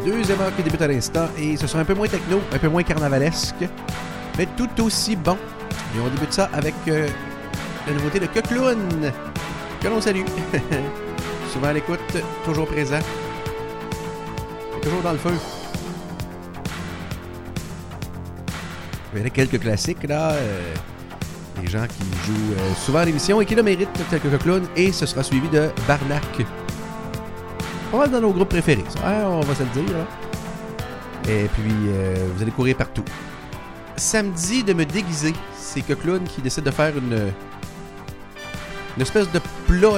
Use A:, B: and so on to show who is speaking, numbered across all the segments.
A: Deuxième heure qui débute à l'instant et ce sera un peu moins techno, un peu moins carnavalesque, mais tout aussi bon. Et on débute ça avec la nouveauté de Coqueloun, que l'on salue. Souvent à l'écoute, toujours présent, toujours dans le feu. Il y a quelques classiques là, des gens qui jouent souvent à l'émission et qui le méritent, tel que Coqueloun, et ce sera suivi de Barnac. On va dans nos groupes préférés, ça, hein, on va se le dire. Là. Et puis, vous allez courir partout. Samedi, de me déguiser. C'est Coqueloun qui décide de faire une espèce de ploie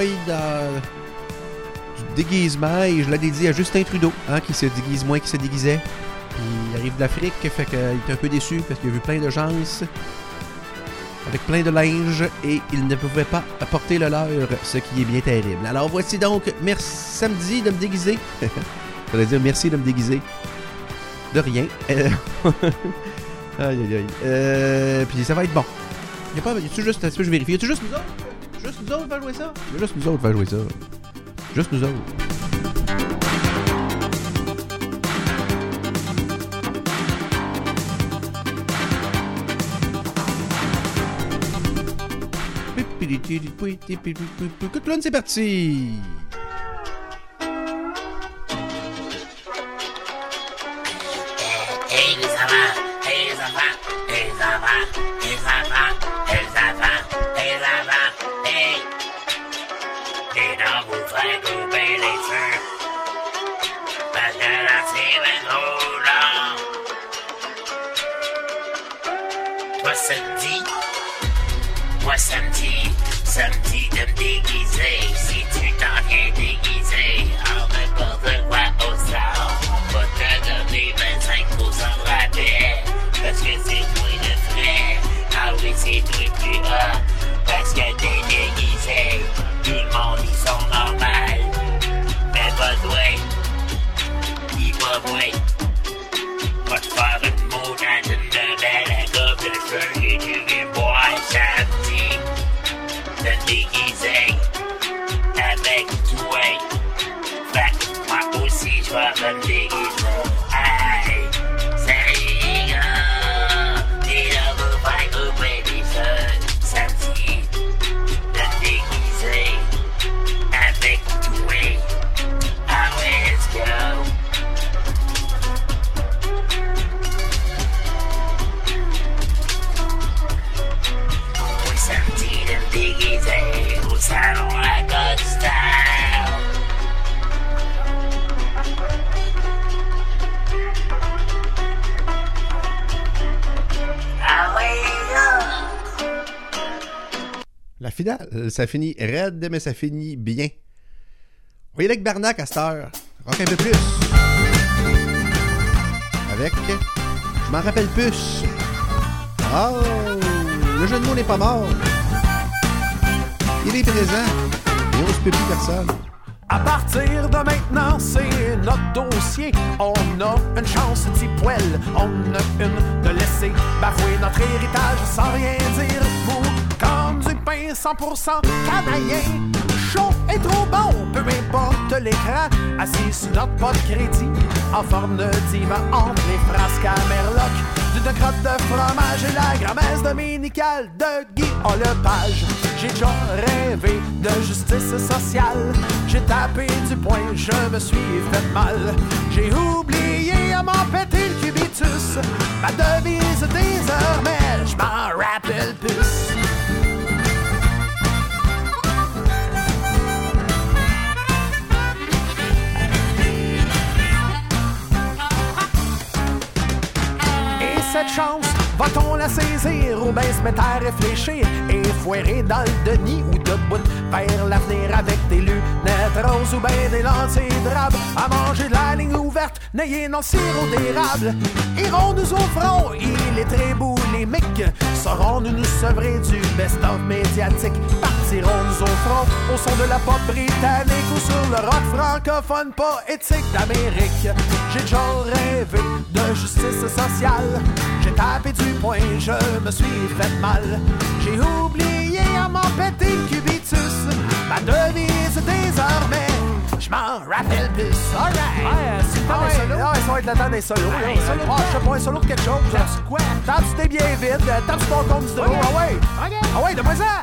A: du déguisement. Et je la dédie à Justin Trudeau, hein, qui se déguise moins qu'il se déguisait. Puis, il arrive d'Afrique, fait qu'il est un peu déçu parce qu'il a vu plein de gens avec plein de linge et il ne pouvait pas apporter le leur, ce qui est bien terrible. Alors voici donc samedi de me déguiser. Ça veut dire merci de me déguiser. De rien. Aïe aïe aïe. Puis ça va être bon. Y a-tu juste, est-ce que je vérifie? Y a-tu juste nous autres? Juste nous autres qui va jouer ça? Y a juste nous autres qui va jouer ça. Juste nous autres. Coqueloun, c'est parti!
B: Hey les enfants, hey les enfants, hey les enfants, hey les enfants, hey les enfants, hey les enfants, hey! Les dents vous feraient couper les cheveux, parce que là c'est bien trop long. Toi samedi de me déguiser, si tu t'en viens déguiser, en n'importe quoi au sort, on va te donner 25% de rabais, parce que c'est toi le frais, ah oui c'est toi plus haut, parce que t'es déguisé, tout le monde ils sont normaux, mais pas toi, il va voir, va te faire une montagne de belle à coupe de cheveux et tu viens boire samedi. De déguiser avec toi. Fait que moi aussi je vais me déguiser. Hey, salut les gars, t'es là pour faire couper les cheveux samedi. De déguiser avec toi. Ah ouais, let's go. Samedi de me déguiser au salon La God Style. Ah ouais, là.
A: La finale, ça finit raide, mais ça finit bien. On va y aller avec Barnac à cette heure. Rock un peu plus. Avec Je m'en rappelle plus. Oh! Le jeu de mots n'est pas mort. Il est présent. Et on se peut plus personne.
C: À partir de maintenant, c'est notre dossier. On a une chance d'y poêle. On a une de laisser bafouer notre héritage sans rien dire. Vous, comme du pain 100% canadien. Chaud et trop bon, peu importe l'écran. Assis sur notre pot de crédit, en forme de divan entre les frasques à Merloc. D'une crotte de fromage et la grand-messe dominicale de Guy Lepage. J'ai déjà rêvé de justice sociale. J'ai tapé du poing, je me suis fait mal. J'ai oublié à m'en péter le cubitus. Ma devise désormais, je m'en rappelle plus. Cette chance, va-t-on la saisir ou bien se mettre à réfléchir et foirer dans le denis ou debout vers l'avenir avec des lunettes roses ou bien des lentilles drabes à manger de la ligne ouverte, n'ayez dans le sirop d'érable. Irons-nous au front, il est très boulimique. Saurons-nous nous sevrer du best-of médiatique? Partirons-nous au front au son de la pop britannique ou sur le rock francophone poétique d'Amérique? J'ai déjà rêvé de justice sociale. J'ai tapé du poing, je me suis fait mal. J'ai oublié à m'en péter le cubitus. Ma devise désormais, je m'en rappelle plus. Alright! Ouais, c'est le temps des solos. Ouais, ça va être le temps des solos. Ouais, je sais pas, un solo de quelque chose. T'as-tu quoi? T'as-tu t'es bien vite? T'as-tu ton compte du drôle? Ah ouais! Ah ouais, donne-moi ça!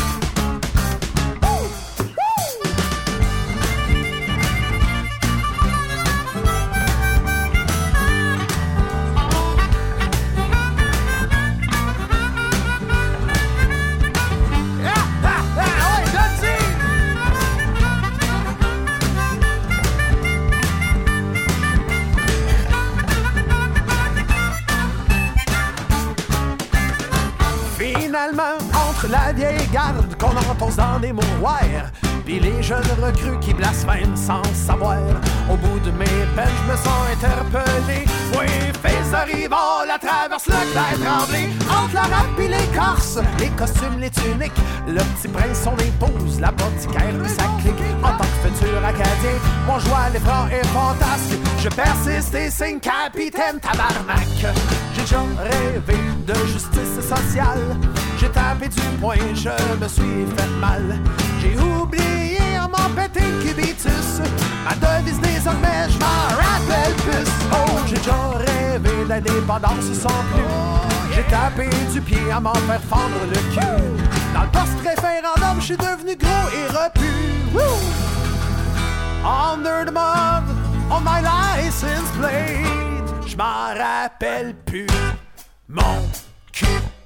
C: Finalement, entre la vieille garde qu'on enfonce dans des mouroirs, pis les jeunes recrues qui blasphèment sans savoir, au bout de mes peines, je me sens interpellé. Oui, fils de Rivard, la traverse le clair tremblé, entre la rap et les corses, les costumes, les tuniques, le petit prince, son épouse, la botiquaire et sa clique. En tant que futur acadien, mon joie, l'effort est fantastique. Je persiste et signe capitaine tabarnak. J'ai déjà rêvé de justice sociale. J'ai tapé du poing, je me suis fait mal. J'ai oublié en m'en péter le cubitus. Ma devise désormais, je m'en rappelle plus. Oh, j'ai déjà rêvé d'indépendance sans plus. J'ai tapé du pied à m'en faire fendre le cul. Dans le post-référendum, je suis devenu gros et repu. Woo! Under the mud, on my license plate. Je m'en rappelle plus. Mon cul.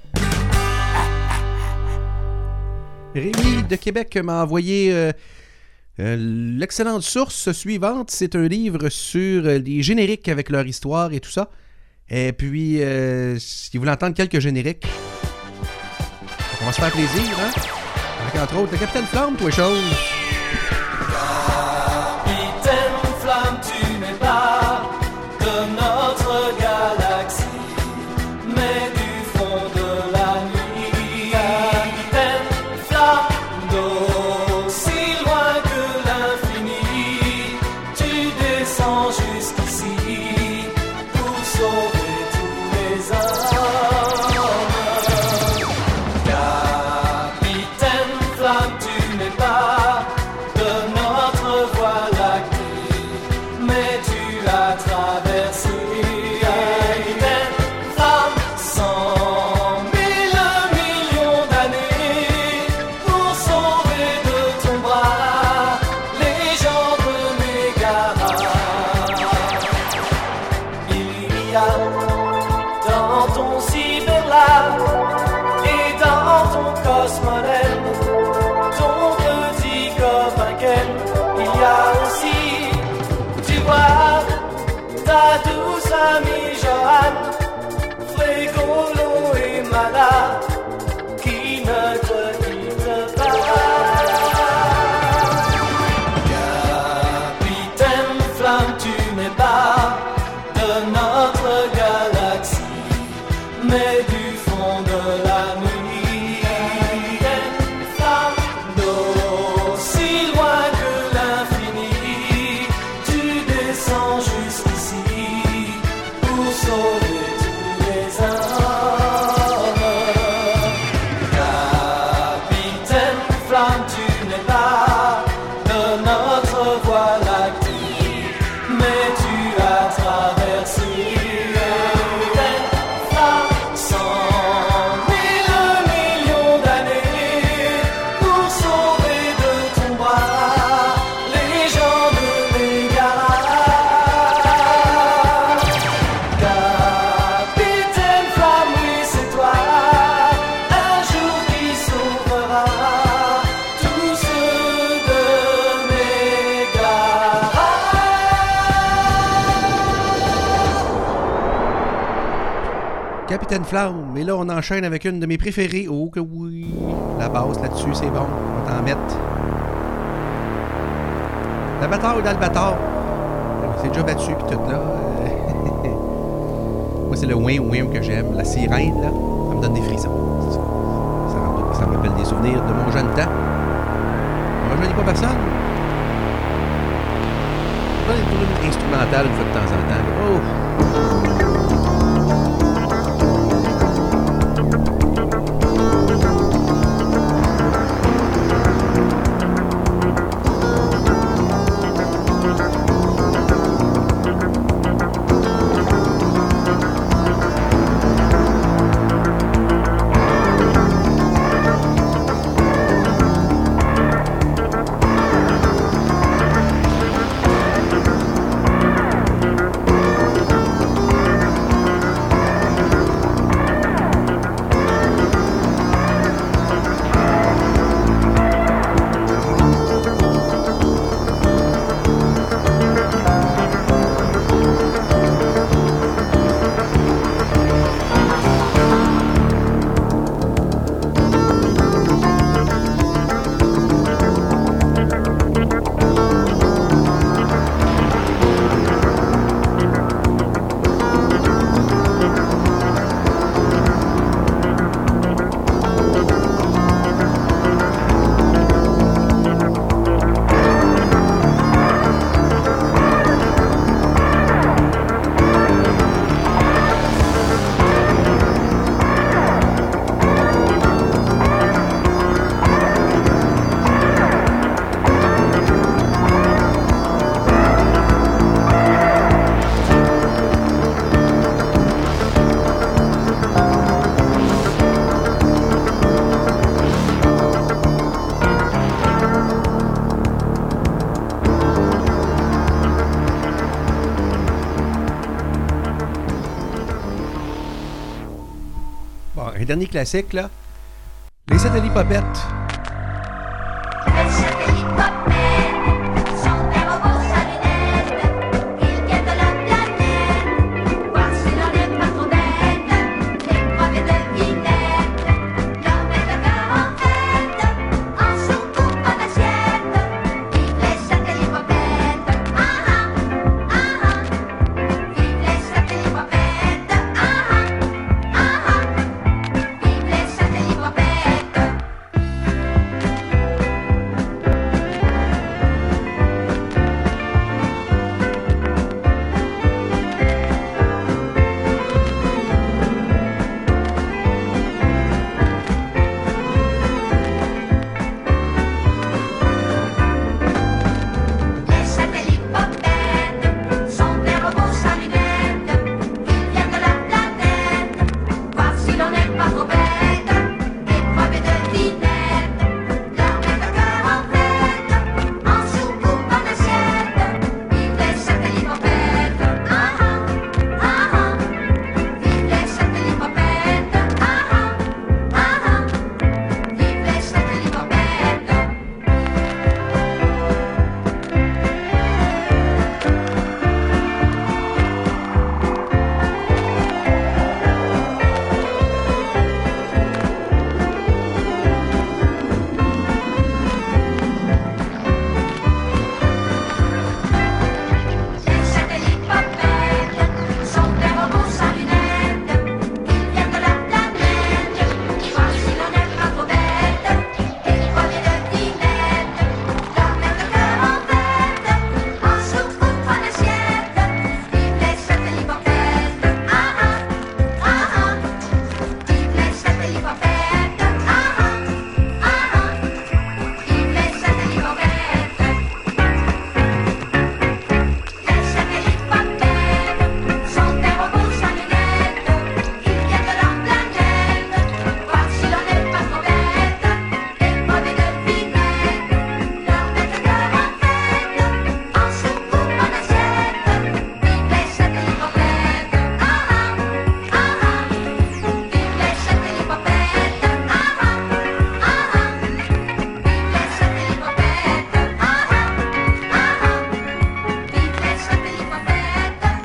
A: Rémi de Québec m'a envoyé l'excellente source suivante. C'est un livre sur les génériques avec leur histoire et tout ça. Et puis, si vous voulez entendre quelques génériques, donc on va se faire plaisir, hein? Avec entre autres le Capitaine Flamme, toi chose.
D: Capitaine Flamme, tu n'es pas de notre galaxie, mais du fond de la nuit. Capitaine Flamme, d'aussi loin que l'infini, tu descends jusqu'ici pour sauver tous les hommes. Capitaine Flamme, tu n'es pas de notre voie lactée, mais tu as traversé. Capitaine Flamme, 100 000 millions d'années pour sauver de ton bras les gens de Mégara. Il y a dans ton cyberlab et dans ton cosmodèle ton petit copain Ken. Il y a aussi, tu vois, ta douce amie Joanne, Frégolo et Mala, qui ne te quittent pas. Capitaine Flamme, tu n'es pas de notre galaxie, mais du fond de la nuit. Capitaine Flamme, d'aussi loin que l'infini, tu descends jusqu'ici pour sauver tous les hommes. Capitaine Flamme, tu n'es pas de notre voie lactée, mais tu as traversé. Capitaine Flamme, 100 000 millions d'années pour sauver de ton bras les gens de Mégara. Capitaine Flamme, oui c'est toi, un jour qui sauvera tous ceux de Mégara.
A: Capitaine Flamme. Et là, on enchaîne avec une de mes préférées. Oh que oui! La basse là-dessus, c'est bon. On va t'en mettre. La bataille d'Albator. C'est déjà battu, pis tout là. Moi, c'est le ouin que j'aime. La sirène, là, ça me donne des frissons. C'est ça. Ça me rappelle des souvenirs de mon jeune temps. On rajeunit pas personne. On va aller une instrumentale une fois de temps en temps. Oh! Un dernier classique, là. Les Satellites Popettes.
E: Les satellites Popettes sont des robots salutaires. Ils viennent de la planète, voir si l'on n'est pas trop bête. L'épreuve est devinette, leur met le cœur en fête. En soucoupe, en assiette, vive les satellites Popettes. Ah ah, ah ah, vive les satellites Popettes. Ah ah, ah ah, vive les satellites Popettes. Les satellites Popettes sont des robots sans lunettes. Ils viennent de la planète, voir si l'on n'est pas trop bête. Épreuve et devinette, leur met le cœur en fête. En soucoupe, en assiette, vive les satellites Popettes. Ah ah, ah ah, vive les satellites Popettes. Ah ah, ah ah, vive les satellites Popettes. Les satellites Popettes sont des robots sans lunettes. Ils viennent de la planète, voir si l'on n'est pas trop bête. Épreuve et devinette, leur met le cœur en fête. En soucoupe, en assiette, vive les satellites Popettes. Ah ah, ah ah, vive les satellites Popettes. Ah ah, ah ah, vive les satellites Popettes. Les satellites Popettes sont des robots sans lunettes. Ils viennent de leur planète, voir si l'on n'est pas trop bête. Épreuve et devinette, leur met le cœur en fête. En soucoupe, en assiette, vive les satellites Popettes. Ah ah, ah ah, vive les satellites Popettes. Ah ah, ah ah, vive les satellites Popettes. Ah ah, ah ah, vive les satellites Popettes. Ah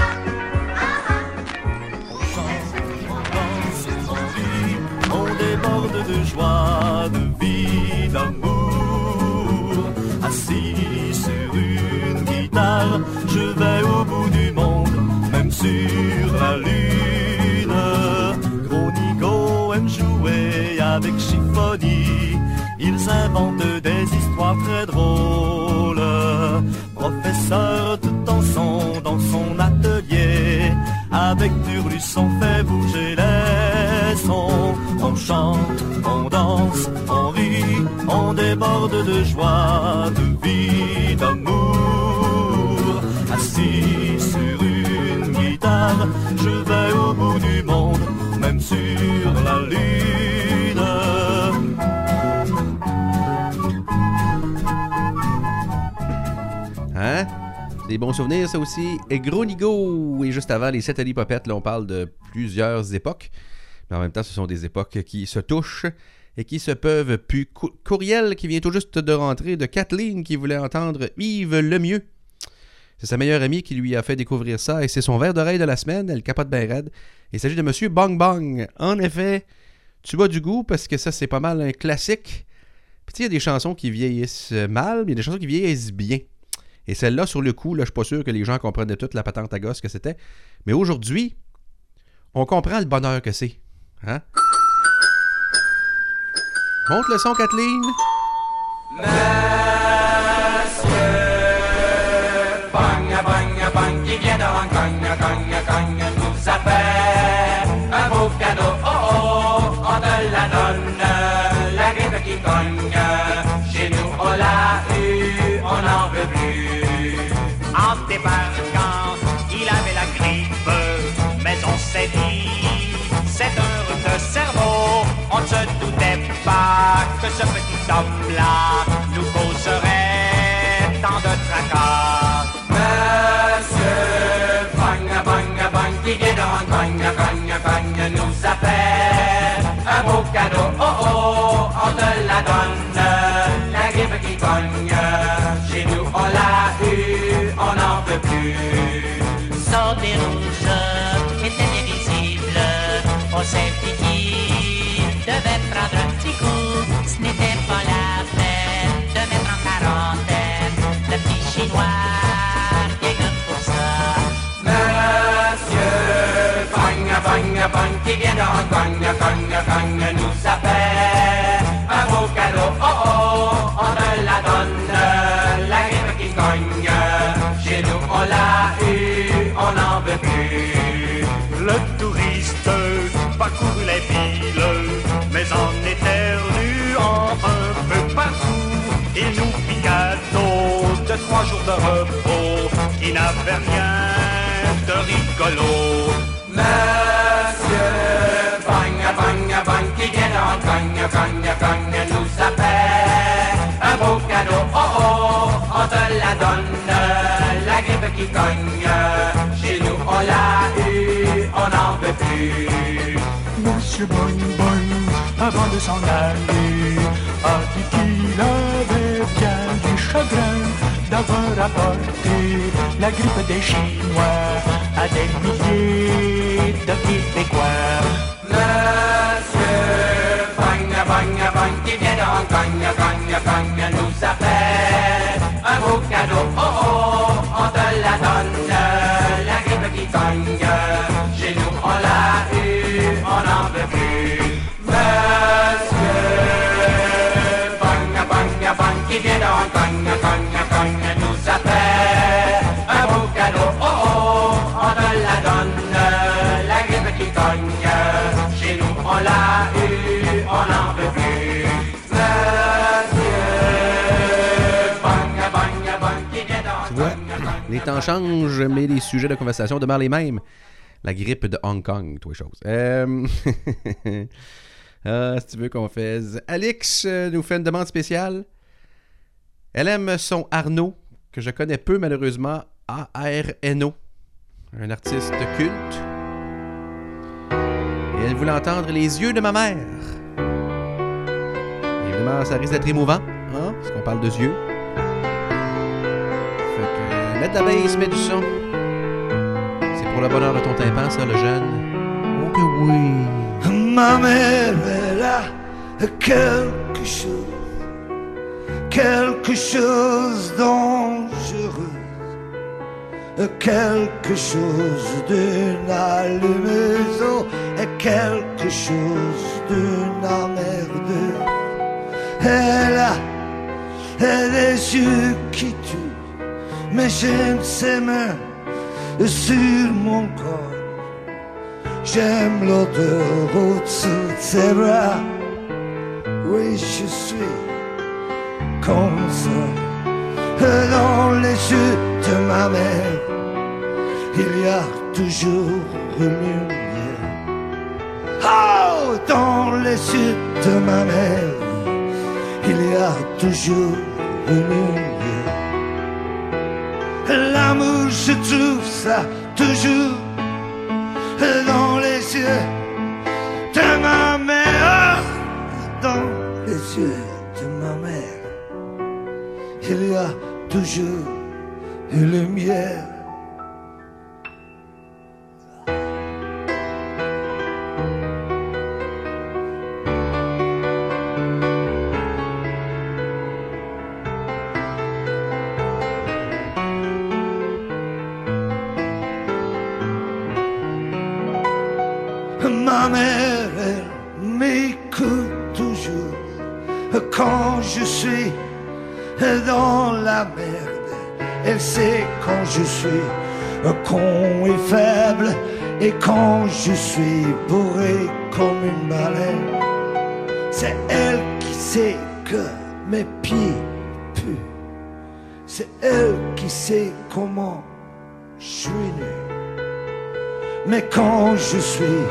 E: ah,
D: On déborde de joie, de vie, d'amour. Assis sur une guitare, je vais au bout du monde, même sur la lune. Gros Nico aime jouer avec Chiffoni. Ils inventent des histoires très drôles. Professeur tout en son dans son atelier. Avec Turlus on fait bouger les sons. On chante, on danse, on rit, on déborde de joie, de vie, d'amour. Assis sur une guitare, je vais au bout du monde, même sur la lune.
A: Hein? Des bons souvenirs, ça aussi. Et Gros Nigo! Et juste avant, les Satellites Popettes, là, on parle de plusieurs époques. Mais en même temps, ce sont des époques qui se touchent et qui se peuvent plus. Courriel qui vient tout juste de rentrer de Kathleen qui voulait entendre Yves Lemieux. C'est sa meilleure amie qui lui a fait découvrir ça et c'est son verre d'oreille de la semaine. Elle capote bien raide. Il s'agit de Monsieur Bang Bang. En effet, tu as du goût parce que ça, c'est pas mal un classique. Puis il y a des chansons qui vieillissent mal, mais il y a des chansons qui vieillissent bien. Et celle-là, sur le coup, là, je suis pas sûr que les gens comprenaient toute la patente à gosse que c'était. Mais aujourd'hui, on comprend le bonheur que c'est. Hein? Monte le son, Kathleen.
F: Monsieur Bang, bang, bang, qui vient de Hong Kong, nous a fait un beau cadeau. Oh oh, on te la donne, la grippe qui cogne. Chez nous, on l'a eu, on n'en veut plus.
G: En départ, quand il avait la grippe, mais on s'est dit, c'est un rhume de cerveau. On ne se doutait pas que ce petit homme-là nous causerait tant de tracas.
F: Monsieur Bang, bang, bang, qui vient de Hong Kong, nous a fait
B: Sortez rouge était bien visible. On s'est dit qu'il devait prendre un petit coup. Ce n'était pas la peine de mettre en quarantaine le petit chinois, rien que pour ça.
F: Monsieur Bang, qui vient de Hong Kong, nous a fait un beau cadeau. Oh oh, on te la donne, la grippe qui cogne. Chez nous on l'a eu, on n'en veut plus.
G: Le touriste parcourt les villes, mais en éternuant un peu partout. Il nous fit cadeau de 3 jours de repos qui n'avaient rien de rigolo.
F: Monsieur Bang, qui vient de Hong Kong, nous a fait un beau cadeau. Oh oh, on te la donne, la grippe qui cogne. Chez nous on l'a eu, on n'en veut plus.
C: Monsieur Bonne, avant de s'en aller, a dit qu'il avait bien du chagrin d'avoir apporté la grippe des Chinois à des milliers de Québécois.
F: Monsieur Bang, qui vient de Hong Kong, nous a fait un beau cadeau. Oh oh, on te la donne, la grippe qui cogne. Chez nous on l'a eu, on n'en veut plus. Monsieur Bang, qui vient de Hong Kong, nous a fait un beau cadeau. Oh oh, on te la donne, la grippe qui cogne. Chez nous on l'a eu, on n'en veut plus. Monsieur Bang, qui vient de Hong
A: Tu vois,
F: Kong.
A: les temps changent, mais les sujets de conversation demeurent les mêmes. La grippe de Hong Kong, toi chose. Si tu veux qu'on fasse... Alix nous fait une demande spéciale. Elle aime son Arnaud, que je connais peu malheureusement, A-R-N-O, un artiste culte. Et elle voulait entendre les yeux de ma mère. Évidemment, ça risque d'être émouvant, hein, parce qu'on parle de yeux. Fait que, mettre de la bass, mets du son. C'est pour le bonheur de ton tympan, ça, le jeune. Oh que oui.
H: Ma mère, elle a quelque chose dangereux, quelque chose d'une allumeuse, et quelque chose d'une emmerdeuse. Elle a des yeux qui tuent, mais j'aime ses mains sur mon corps. J'aime l'odeur au-dessous de ses bras. Oui, je suis comme ça. Dans les yeux de ma mère, il y a toujours une lumière. Oh, dans les yeux de ma mère, il y a toujours une lumière. L'amour, je trouve ça toujours dans les yeux de ma mère. Dans les yeux de ma mère, il y a toujours une lumière. Ma mère, elle m'écoute toujours quand je suis dans la merde. Elle sait quand je suis con et faible, et quand je suis bourré comme une baleine. C'est elle qui sait que mes pieds puent. C'est elle qui sait comment je suis nu. Mais quand je suis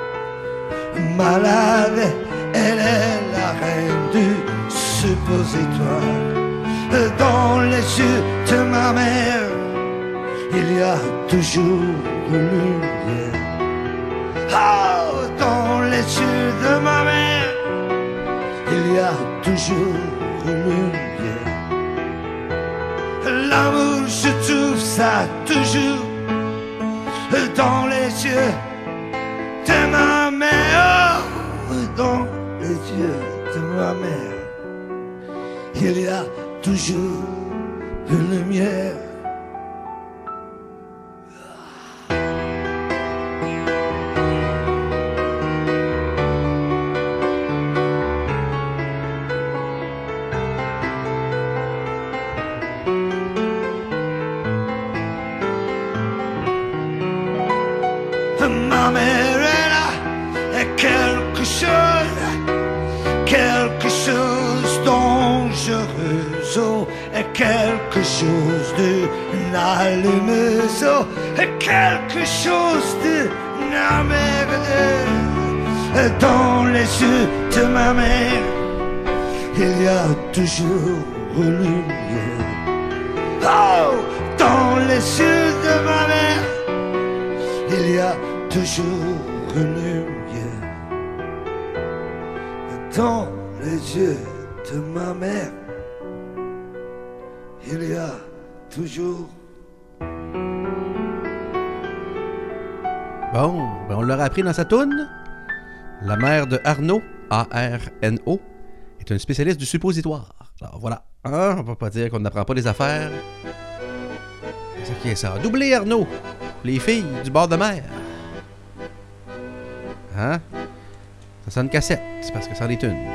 H: malade, elle est la reine du suppositoire. Dans les yeux de ma mère, il y a toujours une lumière. Oh, dans les yeux de ma mère, il y a toujours une lumière. L'amour, je trouve ça toujours dans les yeux de ma mère, dans les yeux de ma mère, il y a toujours une lumière. Ma mère, elle a quelque chose dangereux, oh, quelque chose de allumeuse, oh, quelque chose de merde. Dans les yeux de ma mère, il y a toujours une lumière. Oh, dans les yeux de ma mère, il y a toujours une lumière. Dans les yeux de ma mère, il y a toujours.
A: Bon, ben on l'aura appris dans sa toune. La mère de Arnaud, A-R-N-O, est une spécialiste du suppositoire. Alors voilà, hein, on va pas dire qu'on n'apprend pas des affaires. C'est ça qui est ça. Doublé Arnaud, les filles du bord de mer. Hein? Ça sonne cassette, c'est parce que ça en est une.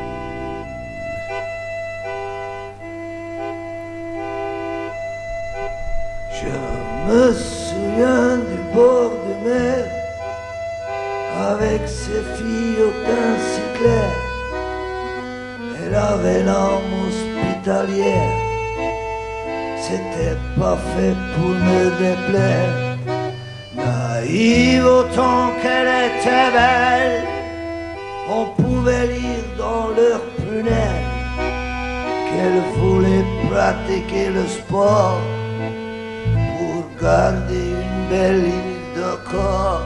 H: Je me souviens du bord de mer, avec ses filles au teint si clair. Elle avait l'âme hospitalière, c'était pas fait pour me déplaire. Naïve autant qu'elle était belle, on pouvait lire dans leurs prunelles qu'elle voulait pratiquer le sport pour garder une belle ligne de corps.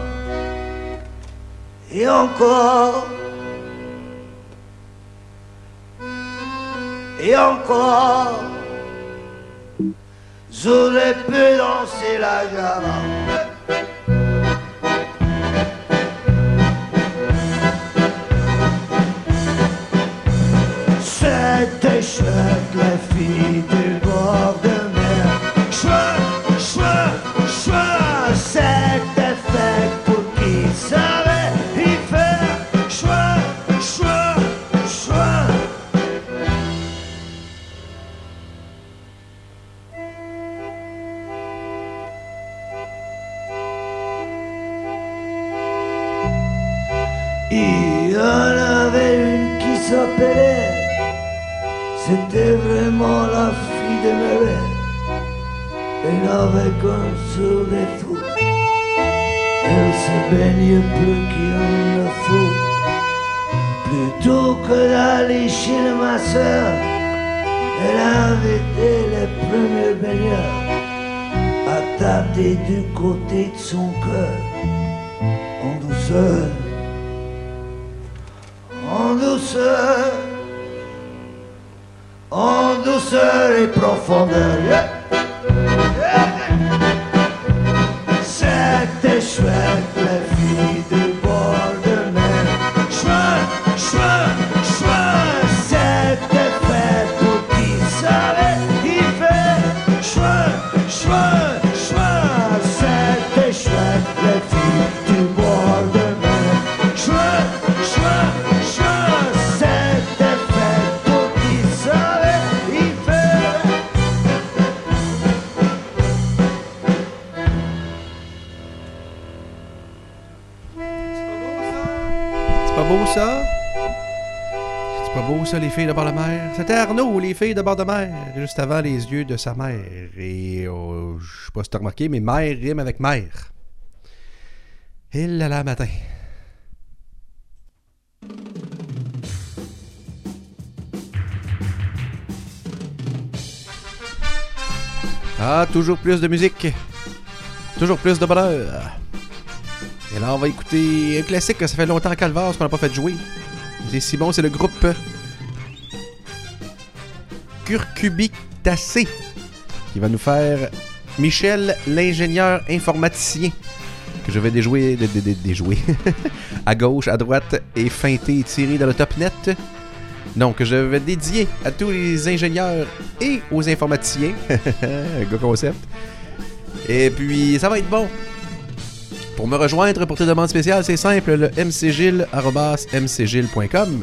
H: Et encore, j'aurais pu danser la java. C'était chouette, les filles du bord de mer. Chouette, chouette, chouette, c'était fait pour qui savait y faire. Chouette, chouette, chouette. Il y en avait une qui s'appelait, c'était vraiment la fille de mes rêves. Elle avait qu'un seul défaut, elle se baignait plus qu'il ne faut. Plutôt que d'aller chez ma soeur, elle invitait les premiers baigneurs à tâter du côté de son cœur, en douceur, en douceur, en douceur et profondeur. C'était chouette, les filles du bord de mer. Chouette, chouette, chouette, c'était fait pour qui savait y faire. Chouette, chouette, chouette, c'était chouette, les filles du bord de mer. Chouette, chouette, chouette, c'était fait pour qui savait y faire.
A: C'est pas beau ça? C'est pas beau ça, les filles de bord de mer? C'était Arnaud, les filles de bord de mer, juste avant les yeux de sa mère. Et je sais pas si t'as remarqué, mais mère rime avec mère. Et là là, matin. Ah, toujours plus de musique. Toujours plus de bonheur. Et là, on va écouter un classique que ça fait longtemps à Calvaire qu'on n'a pas fait jouer. C'est si bon, c'est le groupe Curcubitacé qui va nous faire Michel, l'ingénieur informaticien, que je vais déjouer à gauche, à droite et feinter et tirer dans le top net. Donc, je vais dédier à tous les ingénieurs et aux informaticiens. Un gars concept. Et puis, ça va être bon. Pour me rejoindre pour tes demandes spéciales, c'est simple, le mcgil@mcgil.com.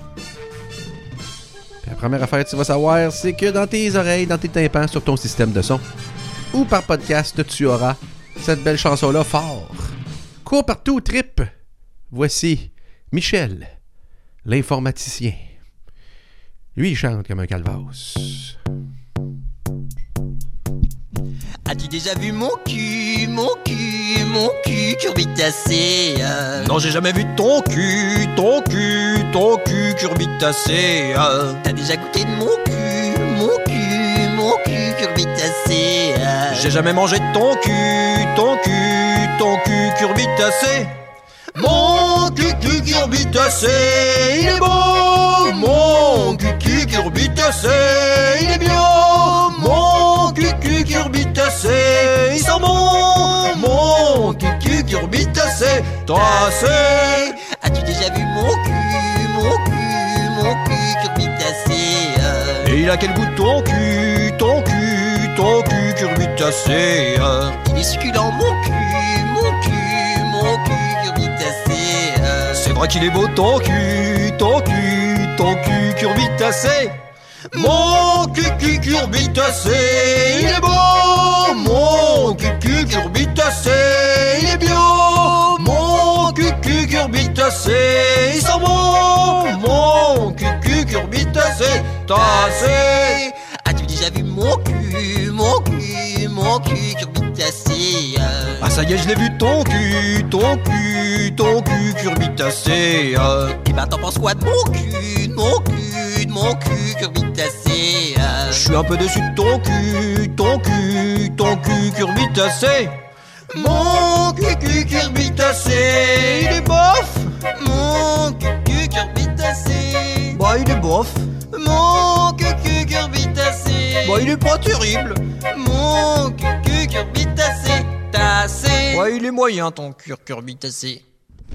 A: La première affaire que tu vas savoir, c'est que dans tes oreilles, dans tes tympans, sur ton système de son, ou par podcast, tu auras cette belle chanson-là fort. Cours partout, trip. Voici Michel, l'informaticien. Lui, il chante comme un calvasse.
I: As-tu déjà vu mon cul curbitacé?
J: Non, j'ai jamais vu ton cul curbitacé.
I: T'as déjà goûté de mon cul curbitacé?
J: J'ai jamais mangé de ton cul curbitacé. Mon cul curbitacé, il est beau. Mon cul curbitacé, il est bio. Mon cul curbitacé, il sent bon. Mon cul curbitacé, tassé.
I: As-tu déjà vu mon cul curbitacé?
J: Et il a quel goût ton cul curbitacé?
I: Il est succulent mon cul curbitacé.
J: C'est vrai qu'il est beau ton cul curbitacé. Mon cul curbitacé, il est beau. Mon cul curbitacé, il est bio. Mon cul curbitacé, il sent bon. Mon cul curbitacé, tassé.
I: As-tu déjà vu mon cul curbitacé?
J: Ah ça y est, je l'ai vu ton cul curbitacé.
I: Et ben t'en penses quoi de mon cul curbitacé?
J: Je suis un peu déçu de ton cul curbitacé. Mon cul curbitacé, il est bof.
I: Mon cul curbitacé.
J: Bah il est bof.
I: Mon cul curbitacé.
J: Bah il est pas terrible.
I: Mon cul curbitacé. Tassé.
J: Ouais, il est moyen ton cul curbitacé.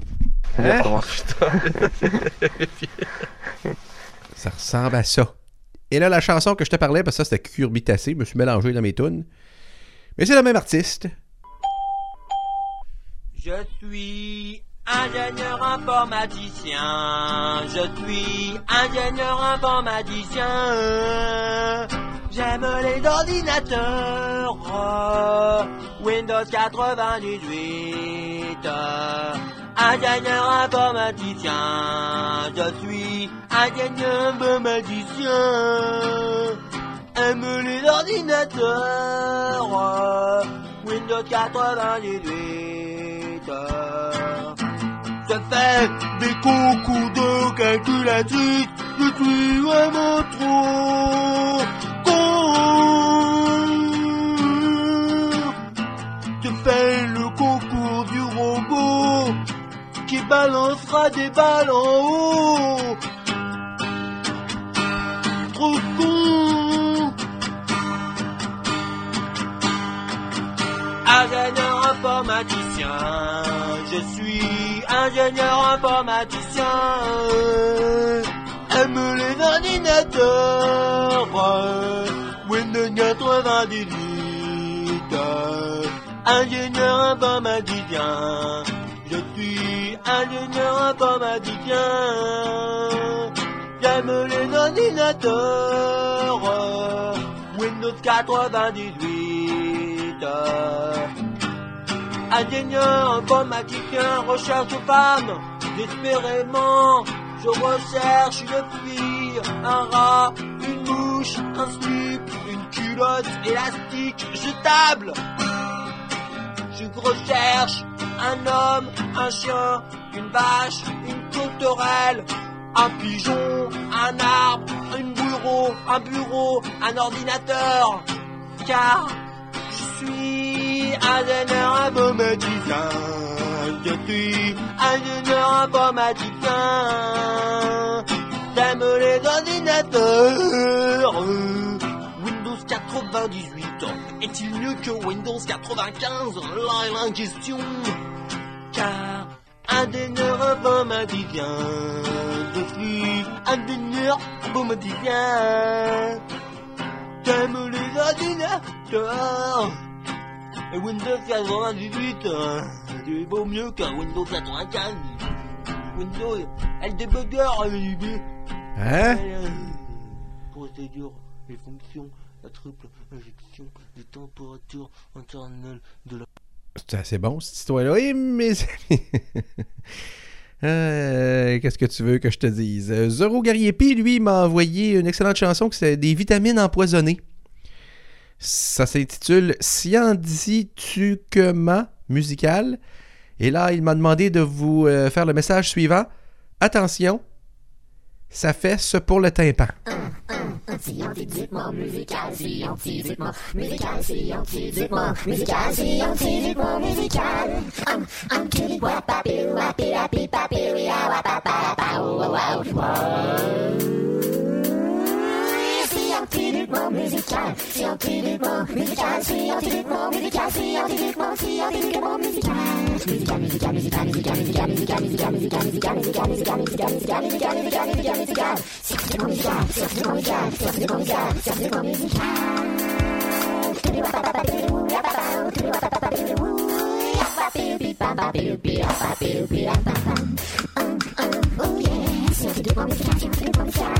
A: Ça ressemble à ça. Et là, la chanson que je te parlais, parce que ça, c'était curbitacé, je me suis mélangé dans mes tunes. Mais c'est le même artiste.
G: Je suis ingénieur informaticien. Je suis ingénieur informaticien. J'aime les ordinateurs. Windows 98. Ingénieur informaticien. Je suis ingénieur informaticien. Aime les ordinateurs. Windows 98. Je fais des concours de calculatrice. Je suis vraiment trop con. Je fais le concours du robot qui balancera des balles en haut. Trop con. Ingénieur informaticien, je suis ingénieur informaticien. Aime les ordinateurs, Windows 98. Ingénieur informaticien, je suis ingénieur informaticien. J'aime les ordinateurs, Windows 98. Ingénieur informaticien, recherche femme, désespérément. Je recherche une fille, un rat, une mouche, un slip, une culotte élastique jetable. Je recherche un homme, un chien, une vache, une tourterelle, un pigeon, un arbre, un bureau, un ordinateur. Car je suis ingénieur informaticien. Je suis ingénieur informaticien. J'aime les ordinateurs. Windows 98.
J: est-il mieux que Windows 95? Là est la question. Car un des nerfs m'a dit viens. Je suis un des nerfs m'a dit viens. T'aimes les ordinateurs et Windows 98 c'est beau mieux que Windows 95. Windows, elle débugger,
A: Hein?
J: Procédure, les fonctions, la triple injection des températures internelles de la...
A: C'est assez bon, cette histoire-là. Oui, mes amis. Qu'est-ce que tu veux que je te dise? Zoro Gariepi, lui, m'a envoyé une excellente chanson qui c'est des vitamines empoisonnées. Ça s'intitule Scientifiquement musical. Et là, il m'a demandé de vous faire le message suivant. Attention, ça fait ce pour le tympan.
E: Scientifiquement musical, scientifiquement musical, scientifiquement musical, scientifiquement musical. Scientifiquement musical, scientifiquement musical, scientifiquement musical, scientifiquement, scientifiquement musical. Musical, musical, musical, musical, musical, musical, musical, musical, musical, musical, musical, musical, musical, musical, musical, musical, musical. Scientifiquement musical, scientifiquement musical, scientifiquement musical, scientifiquement musical. Oh yeah, scientifiquement musical, scientifiquement musical.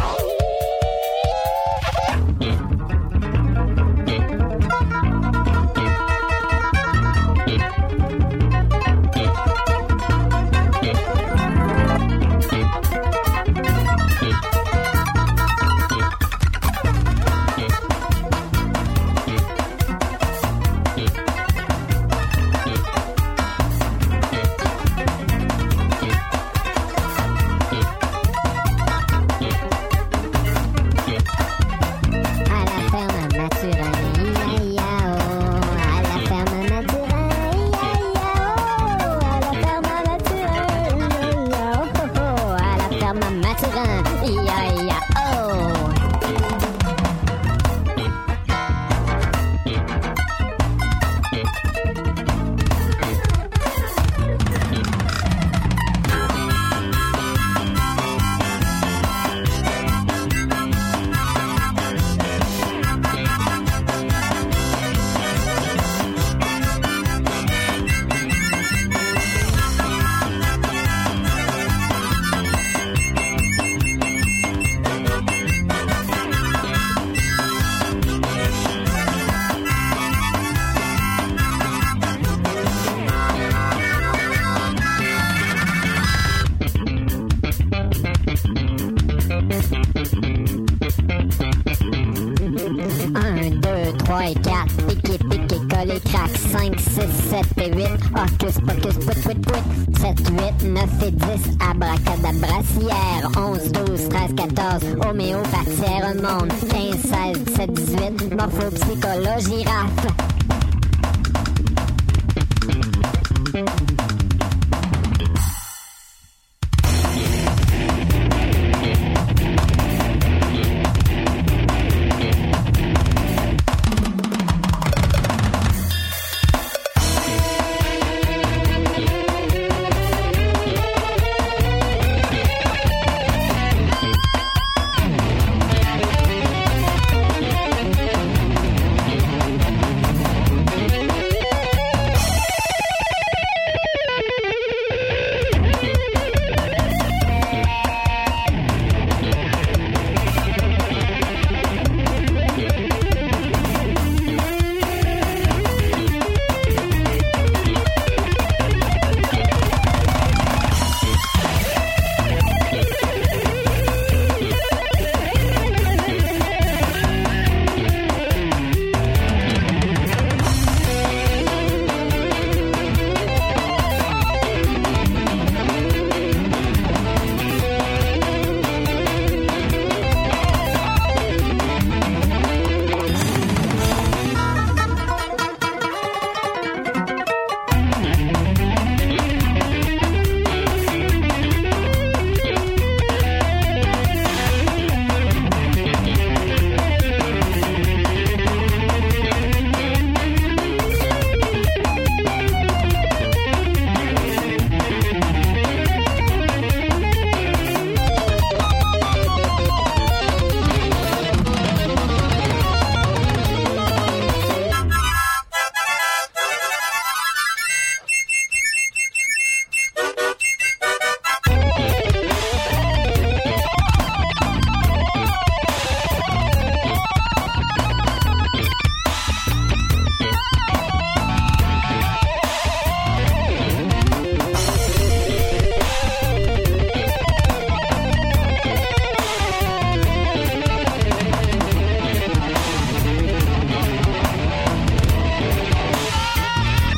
E: Abracadabrassière, 11, 12, 13, 14, homéopathière, monde, 15, 16, 17, 18, morphopsychologie, girafe.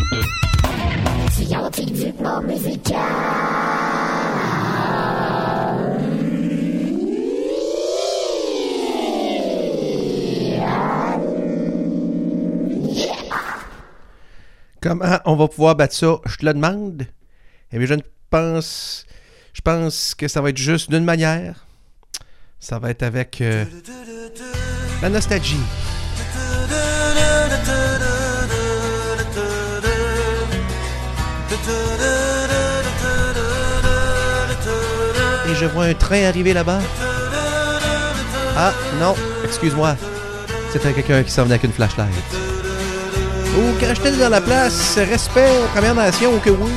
E: Scientifiquement musical.
A: Comment on va pouvoir battre ça? Je te le demande. Eh bien, je pense que ça va être juste d'une manière. Ça va être avec la nostalgie. Et je vois un train arriver là-bas. Ah, non, excuse-moi. C'était quelqu'un qui s'en venait avec une flashlight. Oh, quand j'étais dans la place, respect aux Premières Nations, que oui.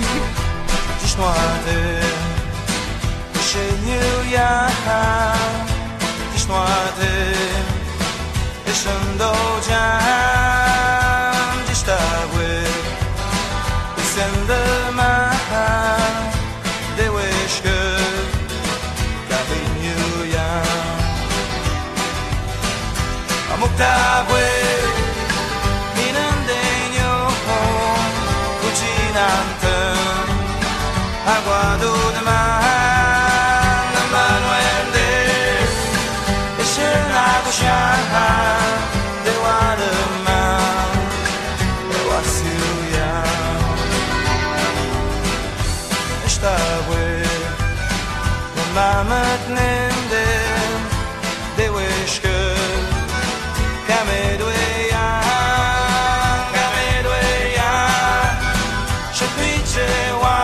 F: Agua de man, Manuel de Eshena Gushaha, de Waterman, de Wasuya. Estawe, de Mamet Nende, de Wishke, Kamedweya, Kamedweya, Shapichewa.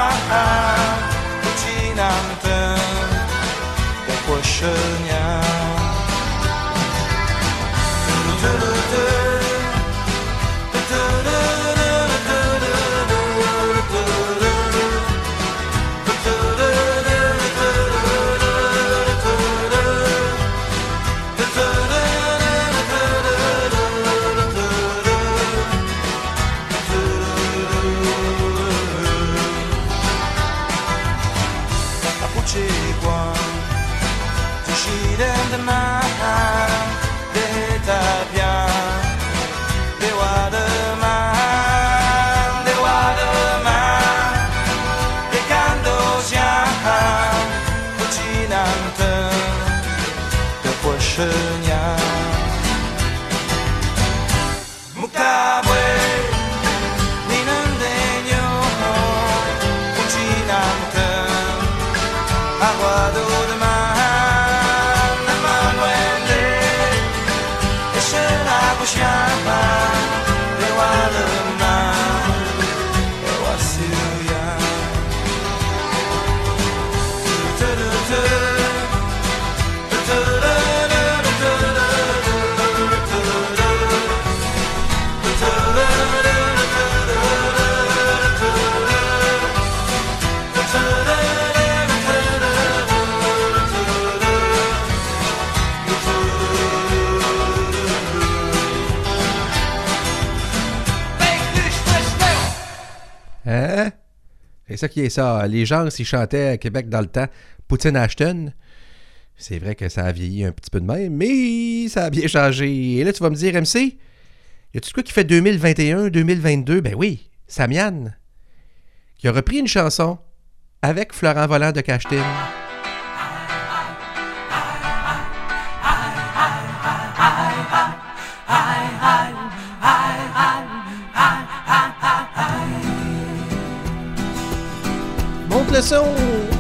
A: Hein? C'est ça qui est ça. Les gens, s'ils chantaient à Québec dans le temps, Poutine Ashton, c'est vrai que ça a vieilli un petit peu de même, mais ça a bien changé. Et là, tu vas me dire, MC, y a-tu quoi qui fait 2021, 2022? Ben oui, Samian, qui a repris une chanson avec Florent Volant de Cachetine. Monte le son!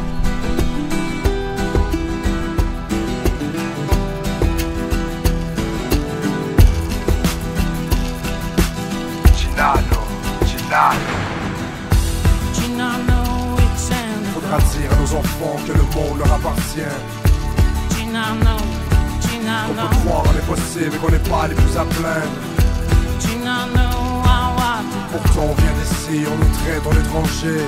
C: Faudra dire à nos enfants que le monde leur appartient. On peut croire en l'impossible et qu'on n'est pas les plus à plaindre. Pourtant on vient d'ici, on nous traite en étrangers.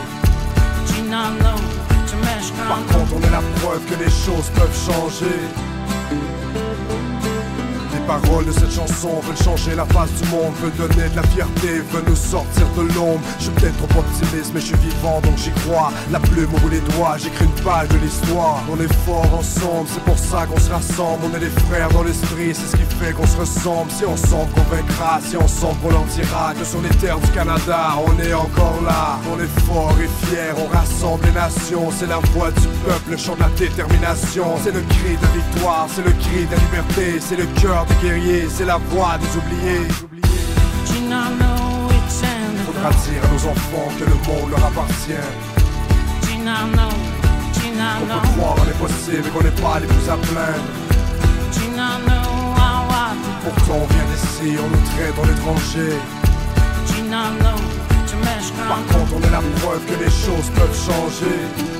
C: Par contre on est la preuve que les choses peuvent changer. paroles de cette chanson veulent changer la face du monde, veulent donner de la fierté, veulent nous sortir de l'ombre. Je suis peut-être trop optimiste, mais je suis vivant donc j'y crois. La plume au bout des doigts, j'écris une page de l'histoire. On est fort ensemble, c'est pour ça qu'on se rassemble. On est des frères dans l'esprit, c'est ce qui fait qu'on se ressemble. Si ensemble qu'on vaincra, si ensemble qu'on leur dira que sur les terres du Canada, on est encore là. On est fort et fier, on rassemble les nations. C'est la voix du peuple, le chant de la détermination. C'est le cri de victoire, c'est le cri de la liberté. C'est le cœur des guerriers, c'est la voix des oubliés. Faudra dire à nos enfants que le monde leur appartient. On peut croire en l'impossible et qu'on n'est pas les plus à plaindre. Pourtant on vient d'ici, on nous traite en étranger. Par contre on est la preuve que les choses peuvent changer.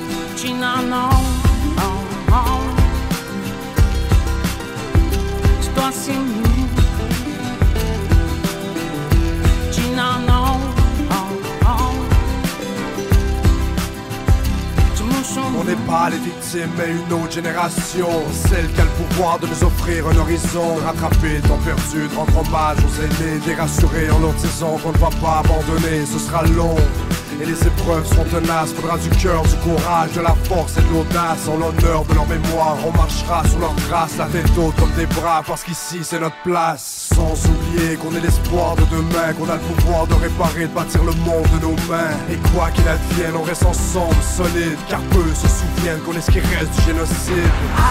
C: On n'est pas les victimes mais une autre génération, celle qui a le pouvoir de nous offrir un horizon, de rattraper le temps perdu, de rendre hommage aux aînés, de les rassurer en leur disant qu'on ne va pas abandonner. Ce sera long et les épreuves seront tenaces. Faudra du cœur, du courage, de la force et de l'audace. En l'honneur de leur mémoire, on marchera sur leurs traces, la tête haute comme des bras, parce qu'ici c'est notre place. Sans oublier qu'on est l'espoir de demain, qu'on a le pouvoir de réparer, de bâtir le monde de nos mains. Et quoi qu'il advienne, on reste ensemble, solide, car peu se souviennent qu'on est ce qui reste du génocide.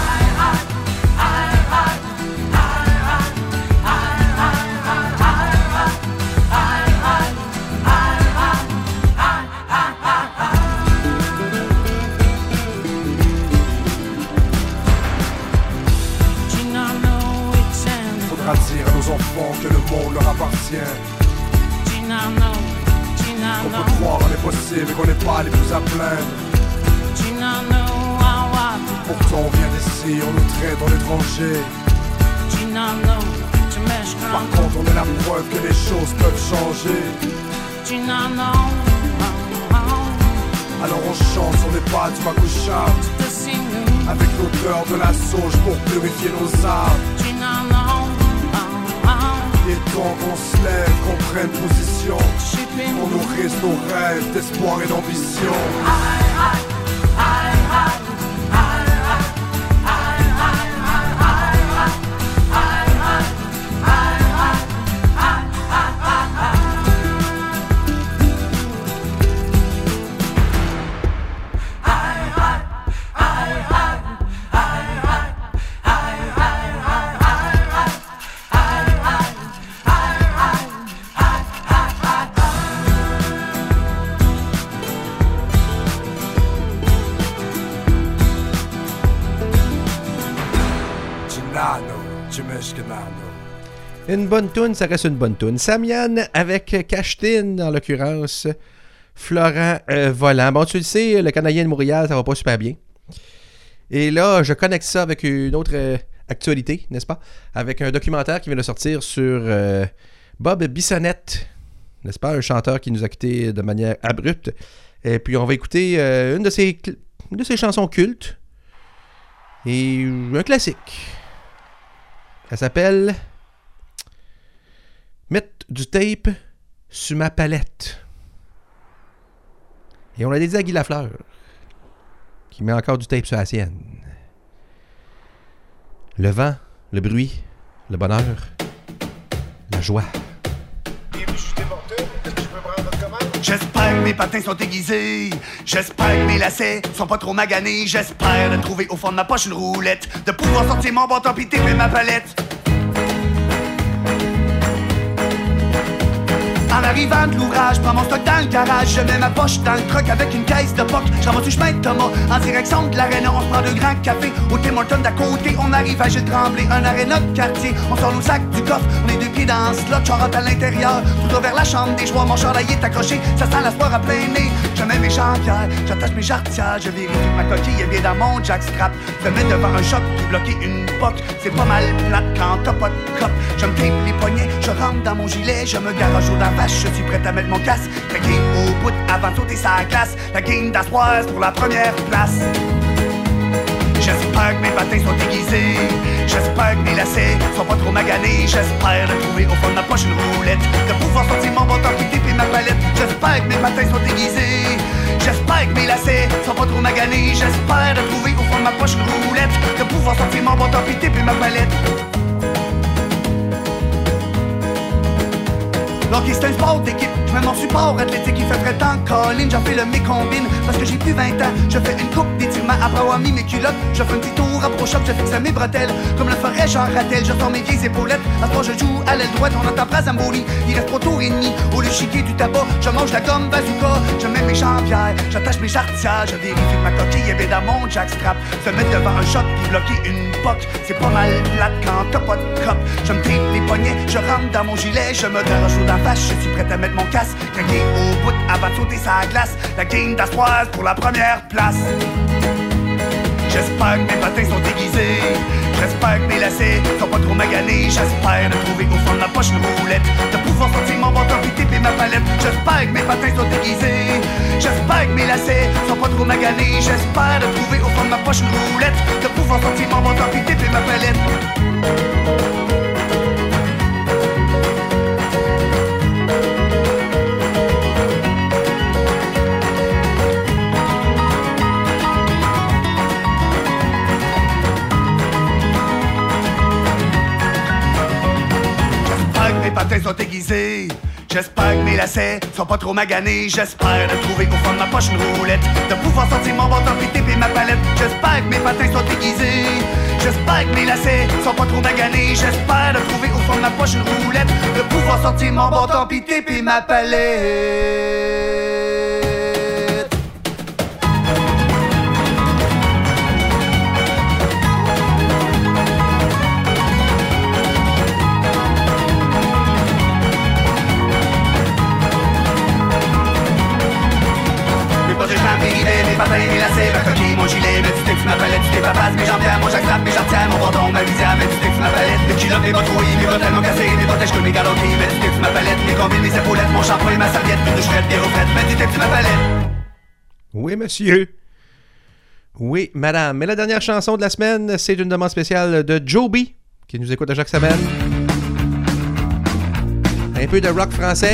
C: Faudra dire à nos enfants que le monde leur appartient. On peut croire en l'impossible et qu'on n'est pas les plus à plaindre. Pourtant on vient d'ici, on nous traite en étranger. Par contre on est la preuve que les choses peuvent changer. Alors on chante sur les pas du Makucha, avec l'odeur de la sauge pour purifier nos âmes. Il est temps qu'on se lève, qu'on prenne position, qu'on nourrisse nos rêves d'espoir et d'ambition.
A: Une bonne toune, ça reste une bonne toune. Samian avec Cachetine, en l'occurrence. Florent Volant. Bon, tu le sais, le Canadien de Montréal, ça va pas super bien. Et là, je connecte ça avec une autre actualité, n'est-ce pas? Avec un documentaire qui vient de sortir sur Bob Bissonnette, n'est-ce pas? Un chanteur qui nous a quittés de manière abrupte. Et puis, on va écouter une de ses chansons cultes. Et un classique. Elle s'appelle Mettre du tape sur ma palette. Et on l'a dédié à Guy Lafleur, qui met encore du tape sur la sienne. Le vent, le bruit, le bonheur, la joie.
H: J'espère que mes patins sont aiguisés. J'espère que mes lacets sont pas trop maganés. J'espère de trouver au fond de ma poche une roulette, de pouvoir sortir mon bâton pis taper ma palette. En arrivant de l'ouvrage, prends mon stock dans le garage. Je mets ma poche dans le truck avec une caisse de poc. J'en vais du chemin de Thomas, en direction de l'aréna. On se prend 2 grands cafés au Tim Hortons d'à côté. On arrive à Gilles Tremblay, un aréna de quartier. On sort nos sacs du coffre, on est 2 pieds dans le slot. J'en rentre à l'intérieur, tout vers la chambre des joueurs. Mon chandail est accroché, ça sent la soirée à plein nez. Je mets mes jambières, j'attache mes jarretières. Je vérifie que ma coquille est bien dans mon jackstrap. Je me mets devant un choc pour bloquer une poque. C'est pas mal plate quand t'as pas de cop. Je me tape les poignets, je rentre dans mon gilet. Je me garage au vache, je suis prêt à mettre mon casque. La game au bout avant de sauter sa glace. La game d'aspoir pour la première place. J'espère que mes patins sont aiguisés. J'espère que mes lacets sont pas trop maganés. J'espère de trouver au fond de ma poche une roulette, de pouvoir sortir mon bâton qui et ma palette. J'espère que mes patins sont aiguisés. J'espère que mes lacets sont pas trop maganés. J'espère de trouver au fond de ma poche une roulette, de pouvoir sortir mon bâton qui et ma palette. L'hockey c'est un sport d'équipe, je mets mon support athlétique. Il fait très temps Colin, j'en fais le mécombine. Parce que j'ai plus 20 ans, je fais une coupe d'étirement. Après avoir mis mes culottes, je fais un petit tour à Pro-Shop. Je fixe mes bretelles, comme le ferait Jean Rattel. Je sors mes vieilles épaulettes, à ce moment je joue à l'aile droite. On entend pas Zamboni, il reste pas tour et demi. Au lieu de chiquer du tabac, je mange la gomme bazooka. Je mets mes jambières, j'attache mes jarretières. Je vérifie que ma coquille est vide à mon jackstrap. Se mettre devant un shot puis bloquer une poque, c'est pas mal plate quand t'as pas de cop. Je me tripe les poignets, je rentre dans mon gilet. Je me garage dans la face, je suis prêt à mettre mon casque. Craquer au bout avant de sauter sa glace. La game d'Astroise pour la première place. J'espère que mes patins sont aiguisés. J'espère que mes lacets sont pas trop maganés. J'espère de trouver au fond de ma poche une roulette, de pouvoir sortir mon bâton puis et ma palette. J'espère que mes patins sont aiguisés. J'espère que mes lacets sont pas trop maganés. J'espère de trouver au fond de ma poche une roulette, de pouvoir sortir mon bâton puis et ma palette. Mes patins sont aiguisés. J'espère que mes lacets sont pas trop maganés. J'espère de trouver au fond de ma poche une roulette, de pouvoir sortir mon bâton puis et ma palette. J'espère que mes patins sont aiguisés. J'espère que mes lacets sont pas trop maganés. J'espère de trouver au fond de ma poche une roulette, de pouvoir sortir mon bâton puis et ma palette. Mes patins, mes lacets, ma coquille, mon gilet, mes sticks, ma palette, mes papas, mes jambières, mon jackstrap, mes jarretières, mon bâton, ma visière, mes sticks, ma palette, mes culottes, mes bottes rouillées, mes bretelles, mon cassé, mes protèges, mes galoquilles, mes sticks, ma palette, mes combines, mes épaulettes, mon shampoing, ma serviette, mes doucherettes, mes refaites, mes sticks, ma palette.
A: Oui, monsieur. Oui, madame. Mais la dernière chanson de la semaine, c'est une demande spéciale de Joby, qui nous écoute à chaque semaine. Un peu de rock français.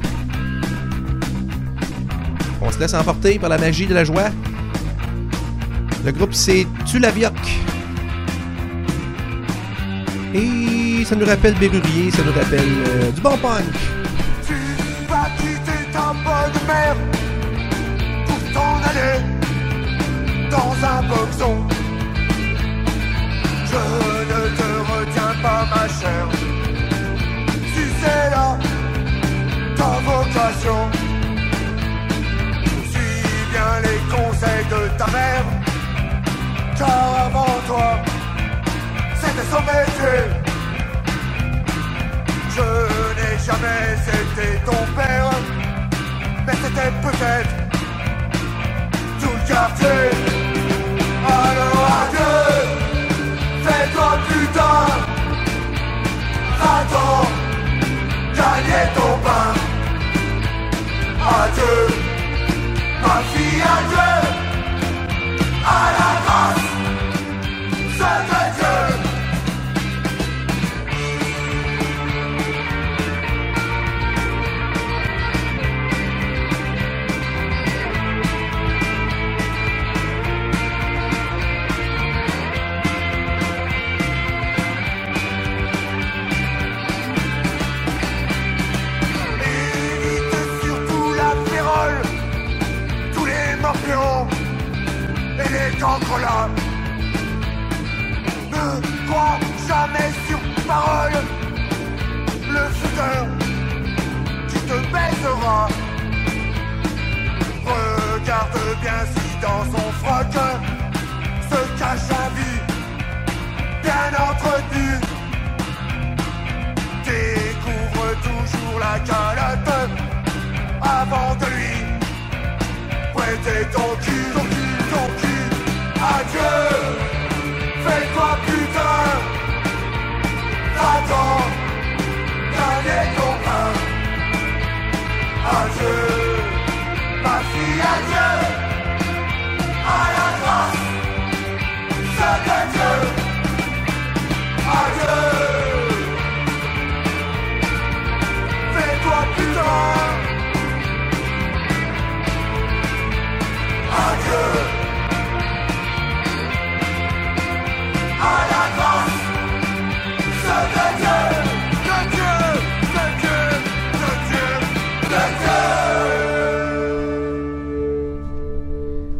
A: On se laisse emporter par la magie de la joie. Le groupe, c'est Tulavioc. Et ça nous rappelle Bérurier, ça nous rappelle du bon punk.
C: Tu vas quitter ta bonne mère pour t'en aller dans un boxon. Je ne te retiens pas, ma chère. Si c'est là ta vocation, les conseils de ta mère, car avant toi c'était son métier. Je n'ai jamais été ton père, mais c'était peut-être tout le quartier. Alors adieu, fais-toi putain, va-t'en gagner ton pain. Adieu ma fille, adieu à la grâce, c'est de Dieu. Évite surtout la férole, et les cancres là. Ne crois jamais sur parole le fouteur qui te baisera. Regarde bien si dans son froc se cache un but bien entretenu. Découvre toujours la calotte avant de lui prêter ton cul, ton cul, ton cul. Adieu, fais-toi putain, va-t'en gagner ton pain. Adieu, ma fille, adieu à la grâce.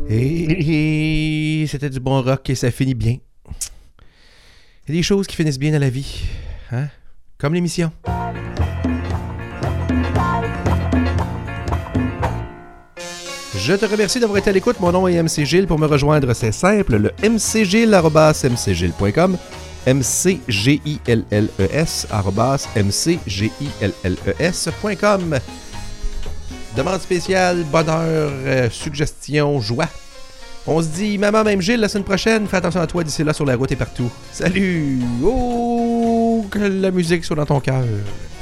A: Et c'était du bon rock et ça finit bien. Il y a des choses qui finissent bien dans la vie, hein? Comme l'émission. Je te remercie d'avoir été à l'écoute. Mon nom est MC Gilles. Pour me rejoindre, c'est simple. Le mcgilles@mcgilles.com mcgilles@mcgilles.com. Demande spéciale, bonheur, suggestion, joie. On se dit maman, même Gilles, la semaine prochaine. Fais attention à toi d'ici là sur la route et partout. Salut! Oh, que la musique soit dans ton cœur.